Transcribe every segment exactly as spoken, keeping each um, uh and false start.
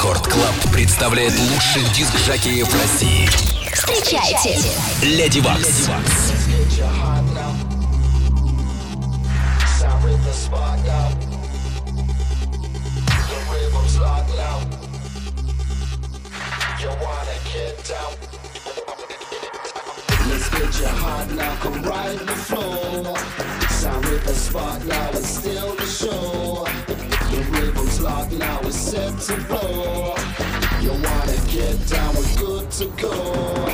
Рекорд Клаб представляет лучших диск-жокеев России. Встречайте! Леди Вакс. Let's get your heart now, come ride the flow. Sound with the spark now, it's still the show. The rhythm's locked now, it's set to blow. You wanna get down, we're good to go.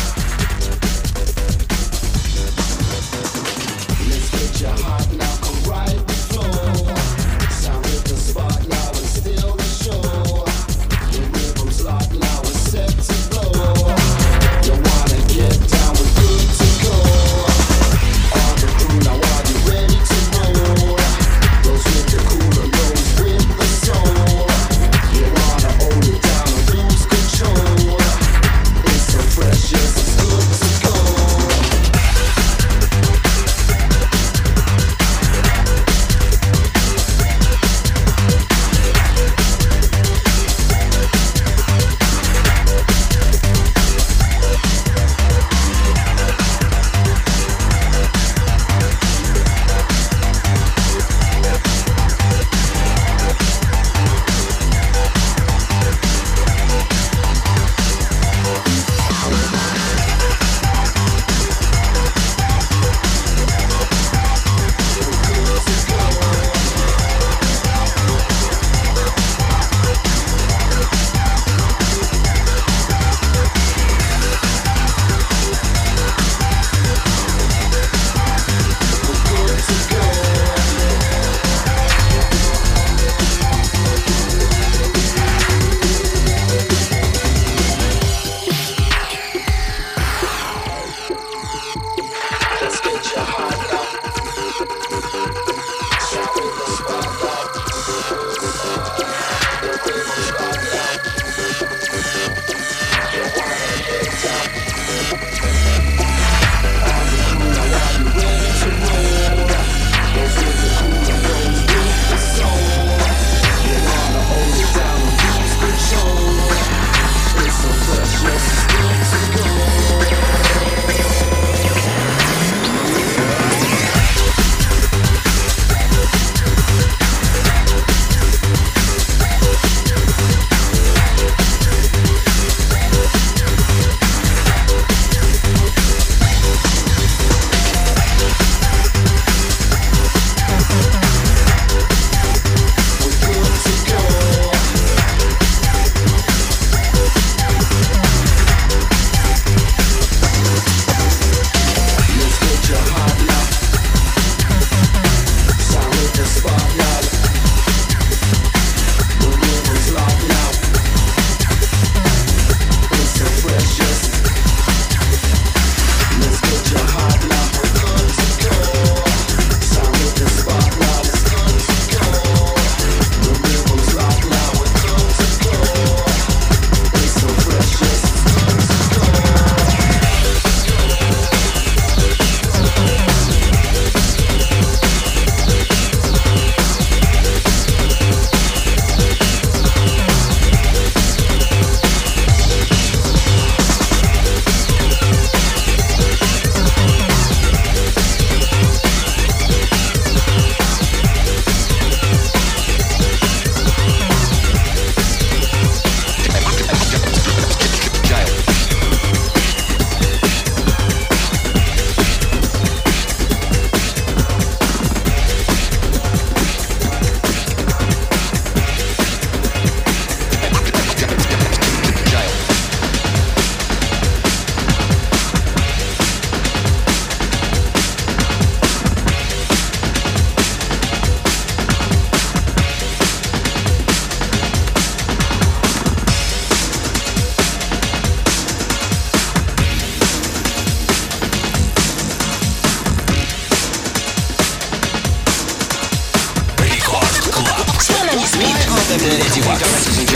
Your heart now, come right.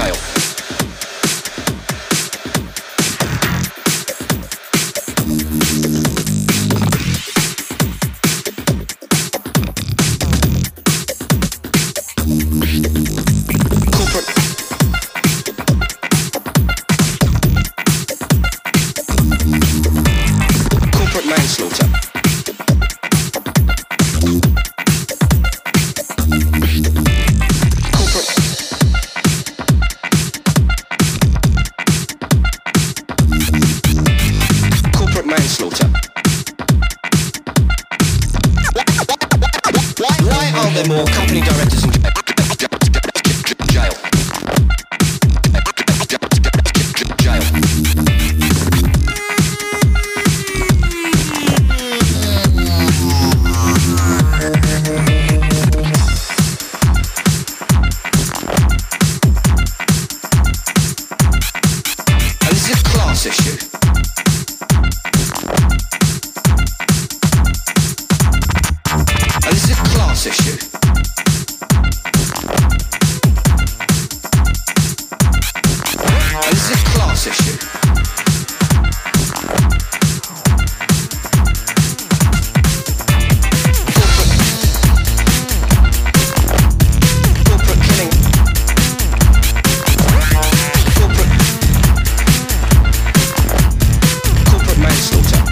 jail. More company directors in jail. Jail. And this is a class issue. And this is a class issue. This is a class issue. Corporate, corporate killing. Corporate, corporate manslaughter.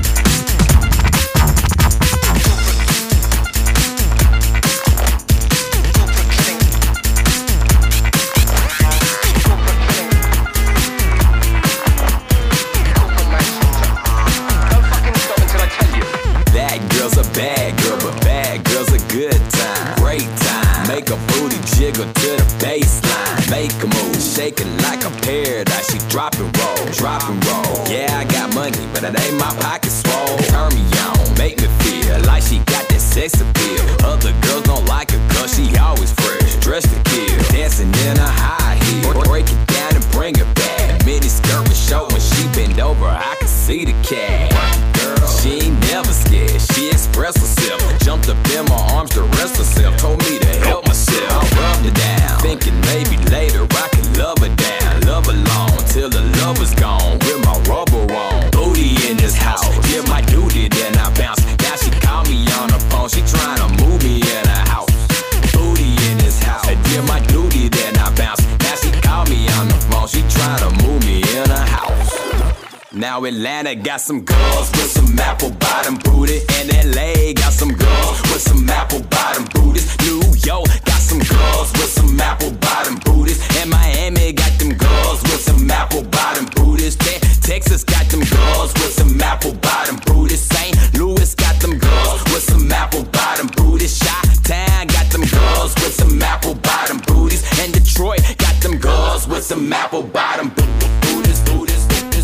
Bad girl, but bad girl's a good time. Great time. Make a booty jiggle to the baseline. Make a move, shake it like a paradise. She drop and roll, drop and roll. Yeah, I got money, but it ain't my pocket swole. Turn me on, make me feel like she got that sex appeal. Other girls don't like her cause she always fresh, dressed to kill. Dancing in a high heel. Break it down and bring it back. Mini skirt was show when she bend over, I can see the cat. Girl, she ain't never scared. She expressed herself, jumped up in my arms to rest herself. Told me to help myself. I rubbed her down, thinking maybe later I could love her down. Love her long till the love is gone. With my rubber on, booty in this house. Did my duty, then I bounce. Now she call me on the phone. She tryna move me in her house. Booty in this house. I did my duty, then I bounce. Now she call me on the phone. She tryna move me in her house. Now Atlanta got some girls with some apple bottom booty, and L A got some girls with some apple bottom booties. New York got some girls with some apple bottom booties, and Miami got them girls with some apple bottom booties. Te- Texas got them girls with some apple bottom booties. Saint Louis got them girls with some apple bottom booties. Chi-Town got them girls with some apple bottom booties, and Detroit got them girls with some apple bottom booties. Booties,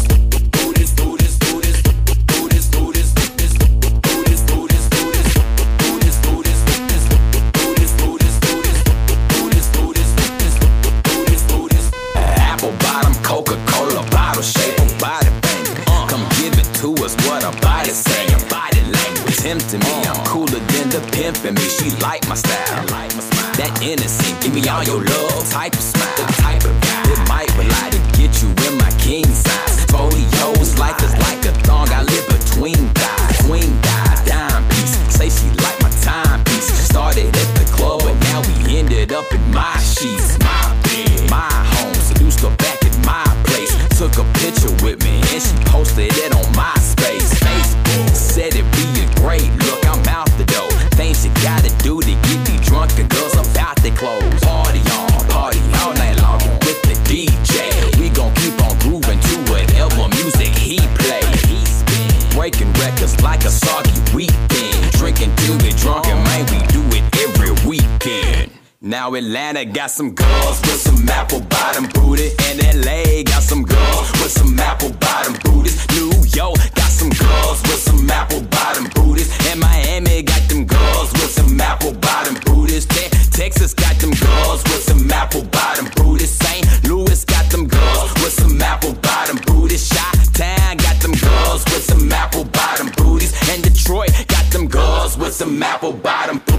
Coca-Cola bottle shape of body bang. Uh, Come give it to us, what a body saying. Body language tempting me. I'm cooler than the pimp in me. She like my style. That innocent, give me all your love type of smile. The type of guy that might rely to get you in my king size. Folios, life is like a thong. I live between thighs. Queen thighs, dime piece. Say she like my timepiece. Started at the club, but now we ended up in my sheets. My bed, my home. Seduced her back at my place. Took a picture with me and she posted it on MySpace. Facebook said it'd be a great look. I'm out the door. Things you gotta do to get me drunk. The girls about their clothes. Party on, party all night long with the D J. We gon' keep on grooving to whatever music he play. Breaking records like a soggy weekend. Drinking till we drunk and man, we do it every weekend. Now Atlanta got some girls with some apple bottom booty, and L A got some girls with some apple bottom booties. New York got some girls with some apple bottom booties, and Miami got them girls with some apple bottom booties. Te- Texas got them girls with some apple bottom booties. Saint Louis got them girls with some apple bottom booties. Chi-Town got them girls with some apple bottom booties, and Detroit got them girls with some apple bottom booties.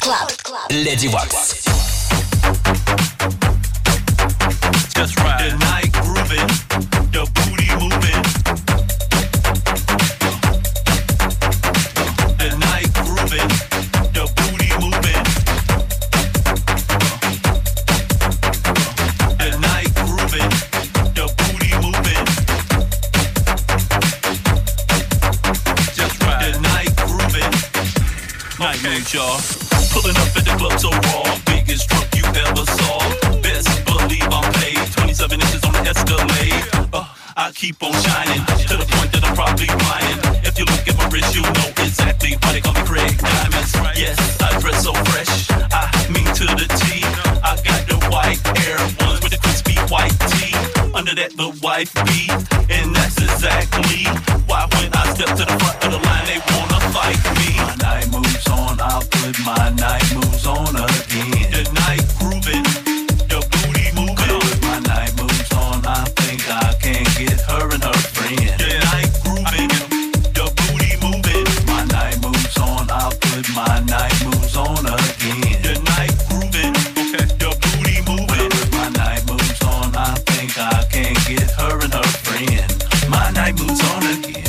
Lady Wax. Just right. The night grooving, the booty moving. The night grooving, the booty moving. The night grooving, the booty moving. Just right. The night grooving. Night moves, y'all. Pulling up at the club so raw, biggest truck you ever saw. Best believe I'm paid. twenty-seven inches on the Escalade. Uh, I keep on shining to the point that I'm probably flying. If you look at my wrist, you know exactly why they call me Craig Diamonds. Yes, I dress so fresh. I mean to the T. I got the white Air Ones with the crispy white tee. Under that the wife beat, and that's exactly why when I step to the front of the line, they wanna fight me. My night moves on, I'll put my night moves on again. The night grooving, the booty moving. With my night moves on, I think I can get her and her friend. The night grooving, the booty moving. My night moves on, I'll put my night moves on again. The night grooving, okay, the booty moving. With my night moves on, I think I can get her and her friend. My night moves on again.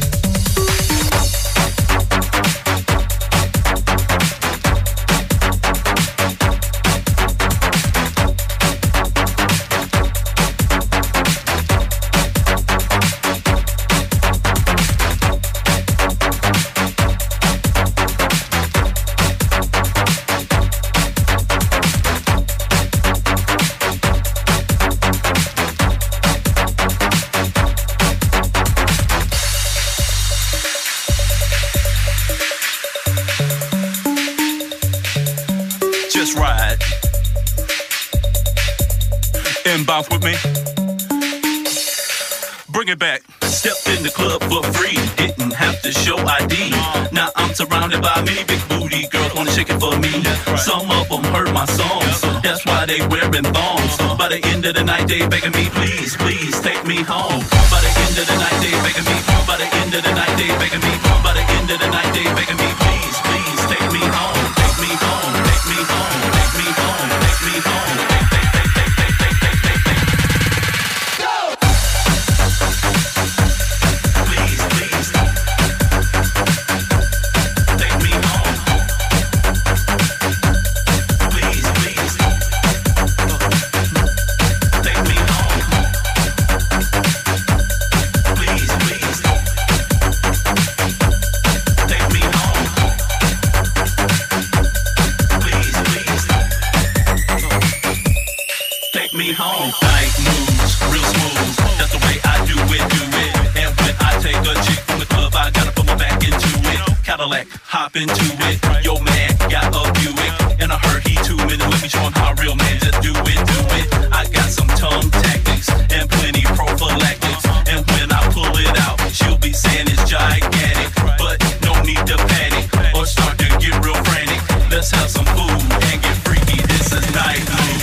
Just ride and bounce with me. Bring it back. Stepped in the club for free. Didn't have to show I D. Now I'm surrounded by many big booty girls wanna shake it for me. Some of them heard my songs, that's why they wearing thongs. By the end of the night they begging me, please, please take me home. By the end of the night they begging me. By the end of the night they begging me. By the end of the night they begging me, please, please take me home. Take me home. Take me home. Take me home. Take me home. Home. Night moves, real smooth. That's the way I do it, do it. And when I take a chick from the club, I gotta put my back into it. Cadillac, hop into it. Yo man got a Buick, and I heard he too minutes. Let me show him how real man just do it, do it. I got some tongue tactics and plenty prophylactics. And when I pull it out, she'll be saying it's gigantic. But no need to panic or start to get real frantic. Let's have some food and get freaky. This is night move.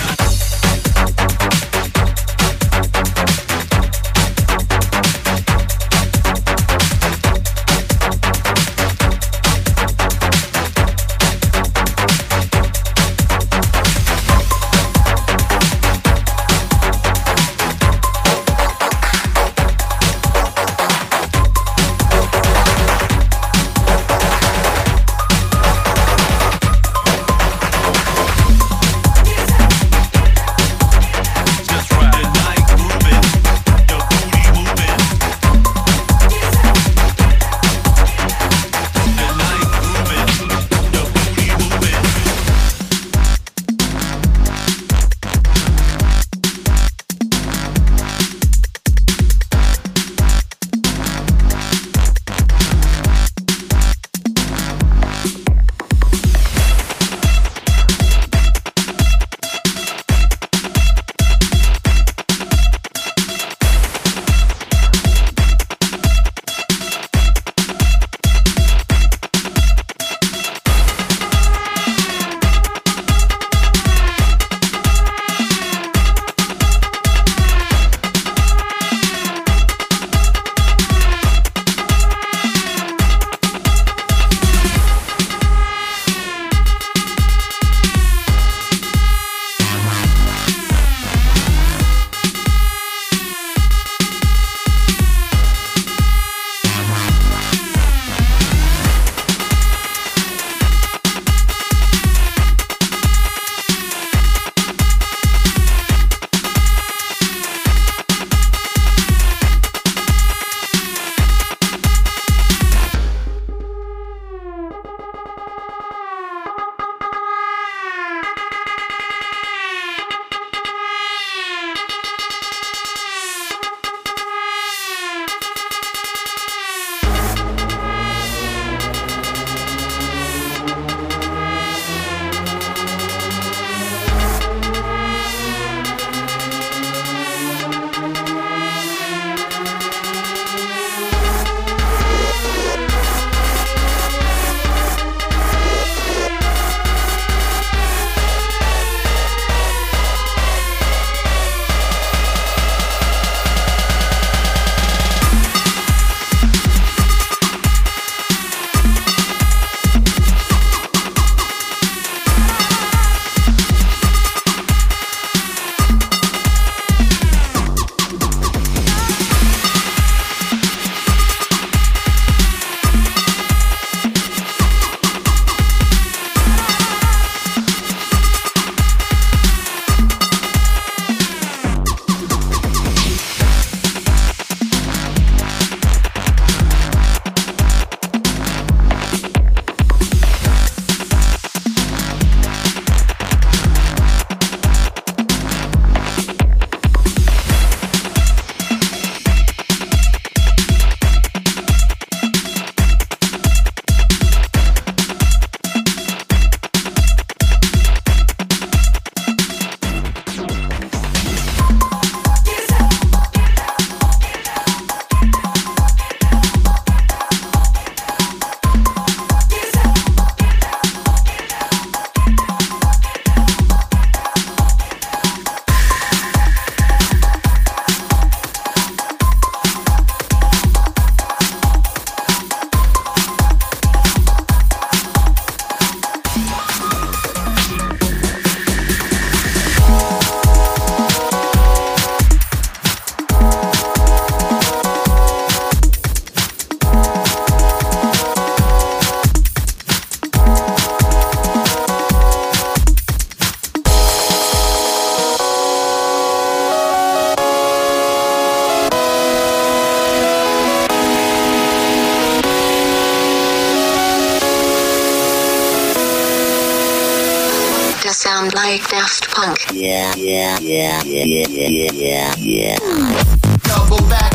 sound like Daft Punk. Yeah, yeah, yeah, yeah, yeah, yeah, yeah, yeah. Double back.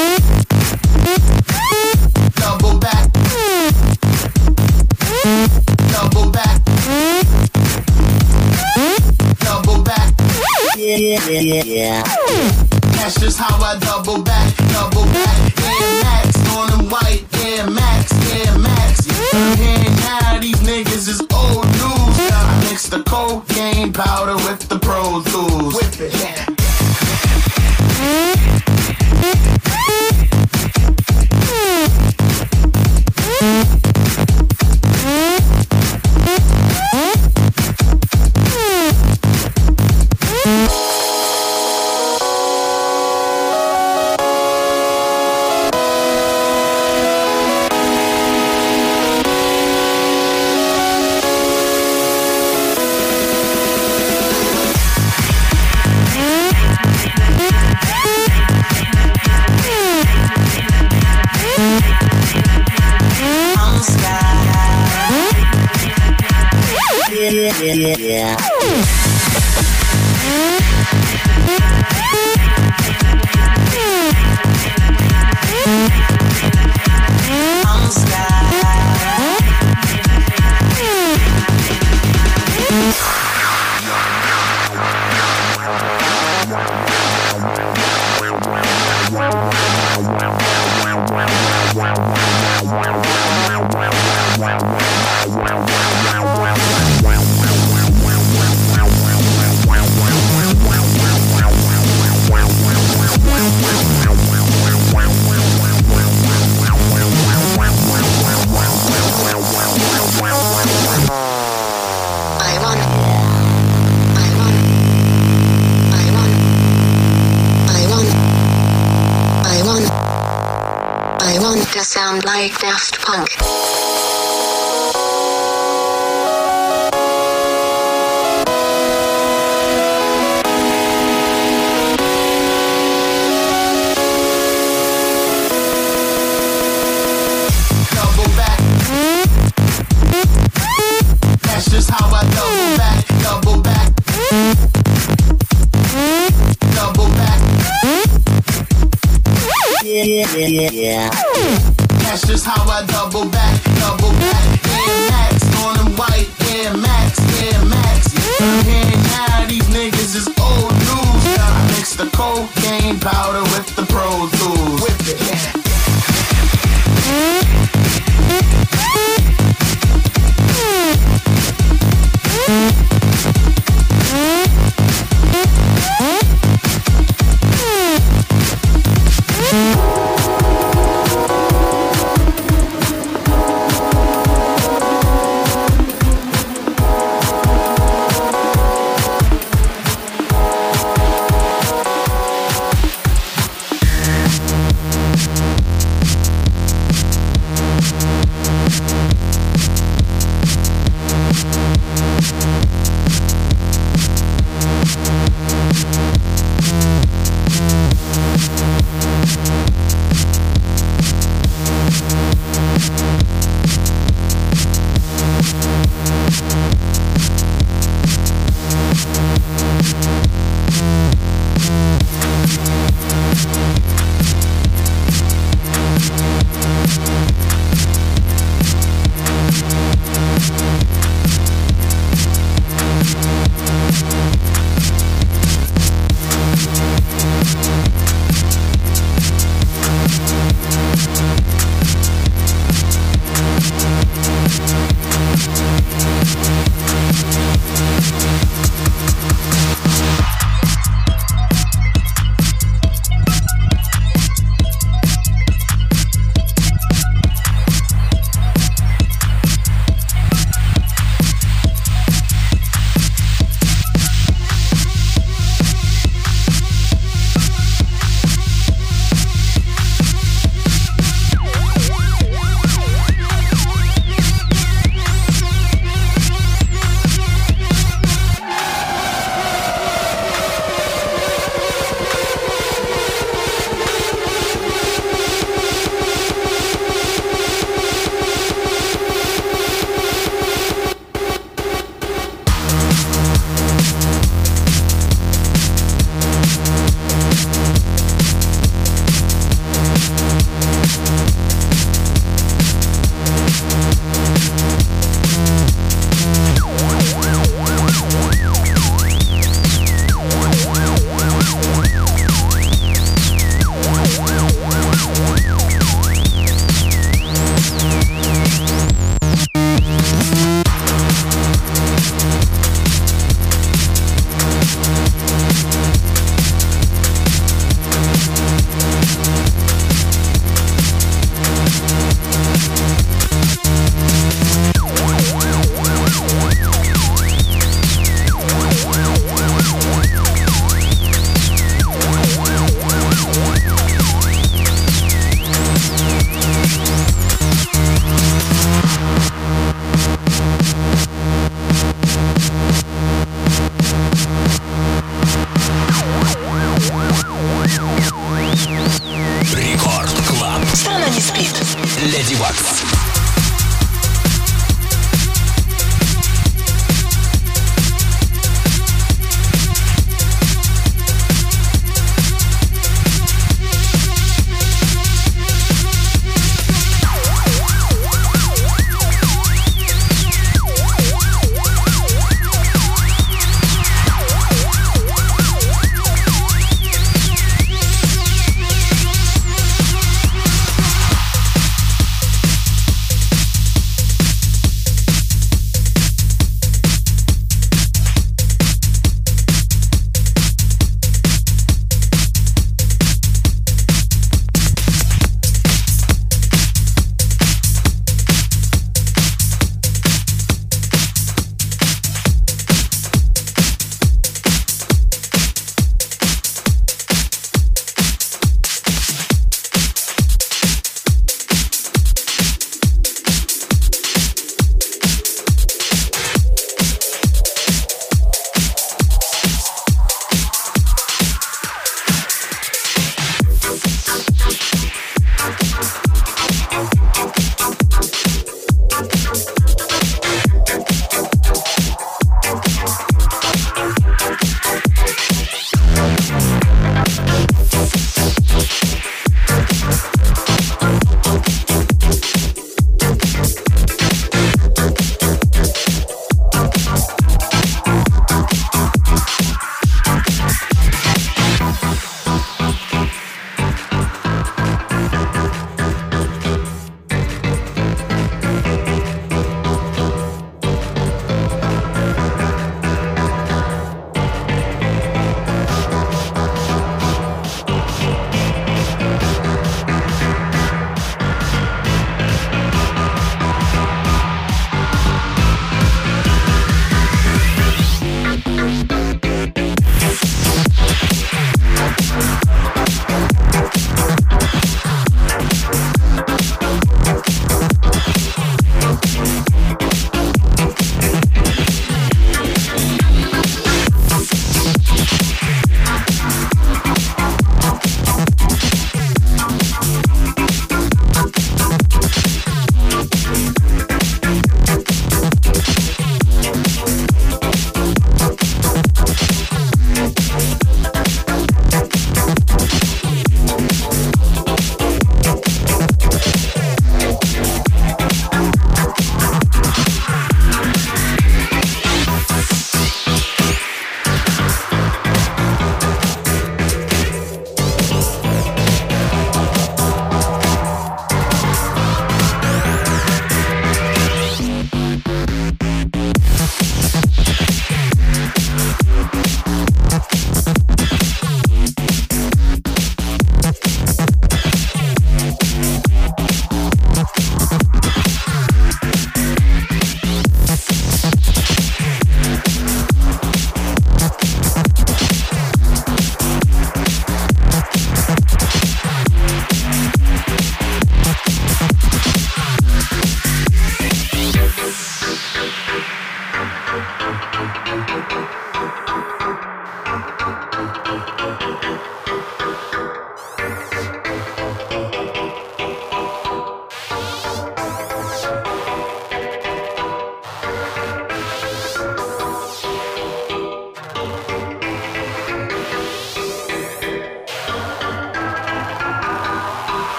Double back. Double back. Double back. Yeah, yeah, yeah, yeah, yeah. That's just how I double back, double back. Air Max on them white Air Max, Air Max. I'm hearing now these niggas is old news. I mix the cocaine powder with the Pro Tools. Whip it, yeah. Yeah, yeah, yeah, yeah. I'm sky. To sound like Daft Punk. Double back. That's just how I double back, double back. Double back. Yeah, yeah, yeah, yeah, yeah. That's just how I double back, double back. Air Max on them white Air Max, Air Max. I'm hearing now these niggas is old news. I mix the cocaine powder with the Pro Tools. Whip it, yeah.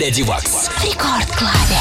Леди Вакс. В Рекорд-клабе.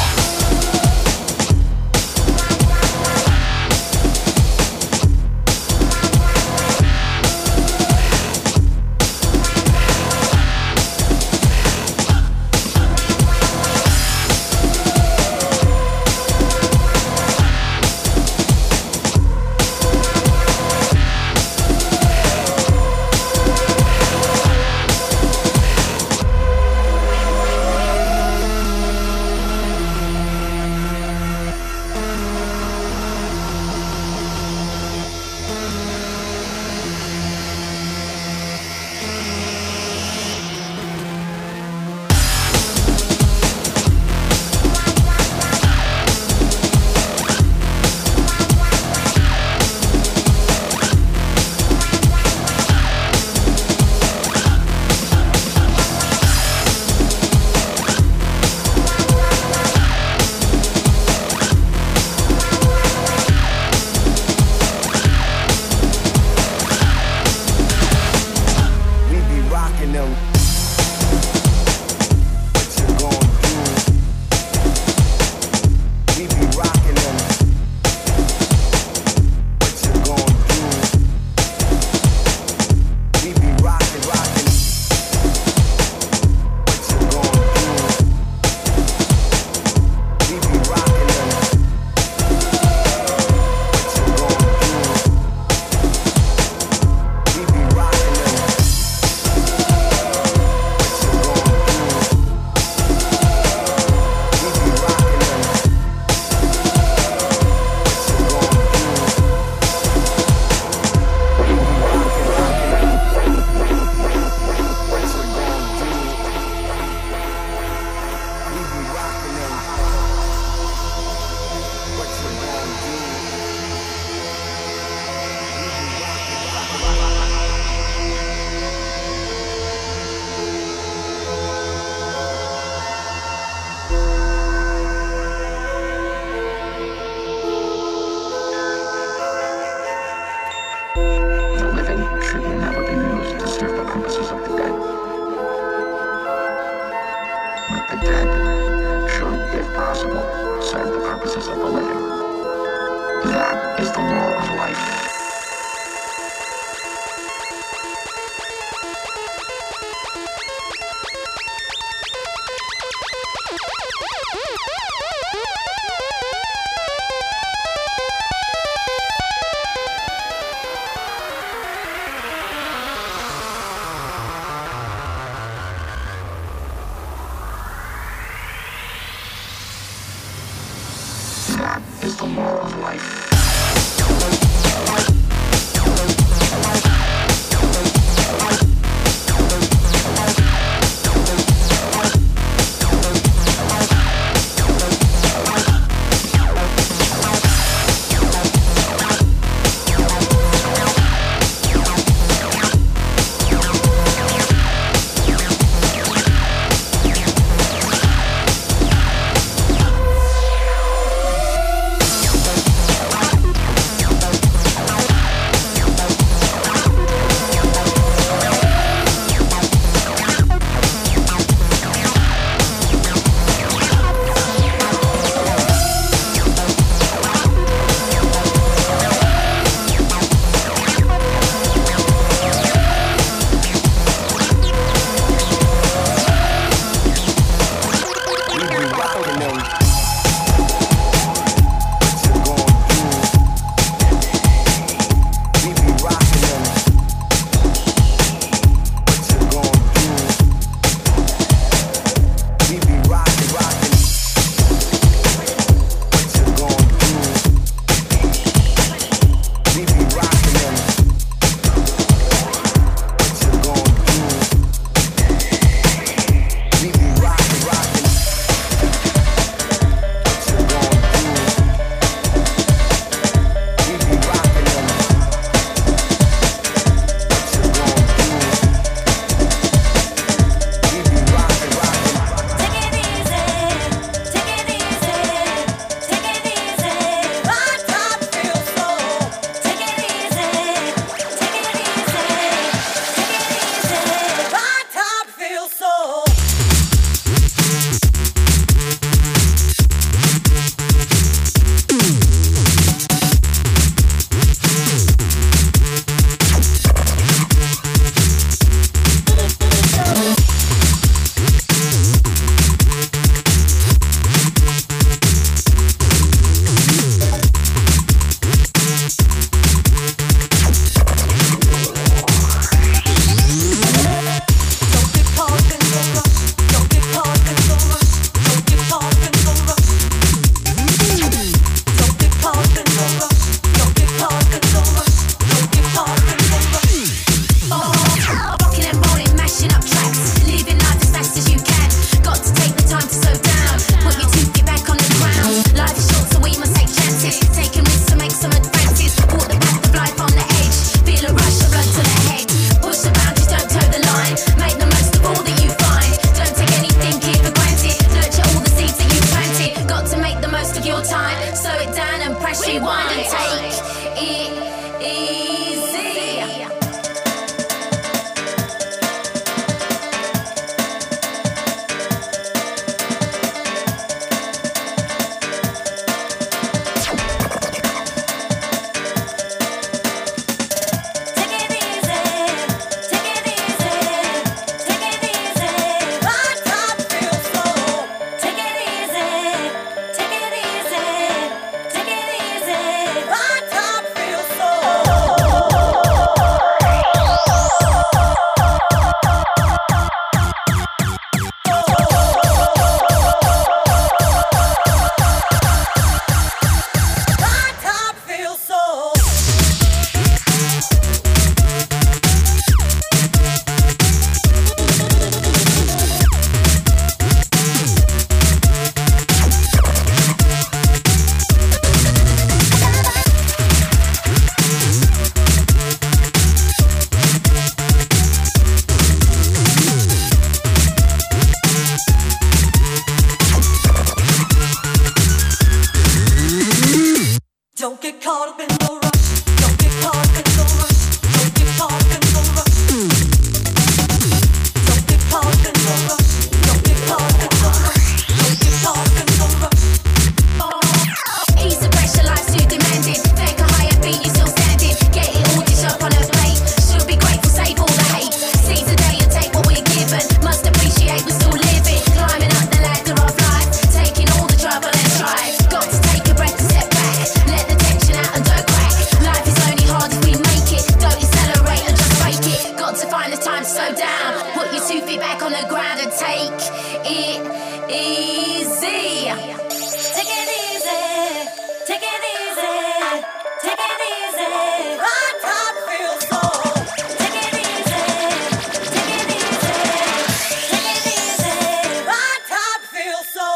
mind, it's time to slow down. Put your two feet back on the ground and take it easy. Take it easy, take it easy, take it easy. My top feels so. Take it easy, take it easy, take it easy. My top feels so.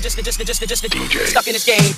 just just just just D J stuck in this game.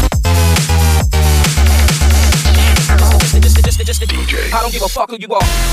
I don't give a fuck who you are.